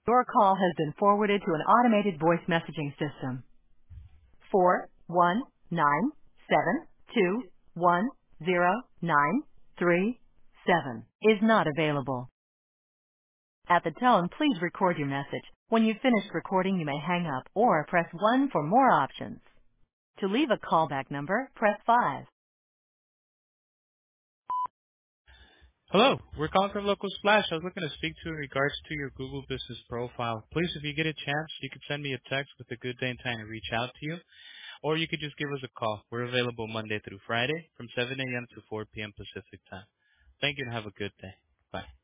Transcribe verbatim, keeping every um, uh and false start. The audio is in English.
Your call has been forwarded to an automated voice messaging system. Four one nine seven two one zero nine three seven is not available. At the tone, please record your message. When you've finished recording, you may hang up or press one for more options. To leave a callback number, press five. Hello, we're calling from Local Splash. I was looking to speak to you in regards to your Google Business profile. Please, if you get a chance, you can send me a text with a good day and time to reach out to you, or you could just give us a call. We're available Monday through Friday from seven a.m. to four p.m. Pacific time. Thank you and have a good day. Bye.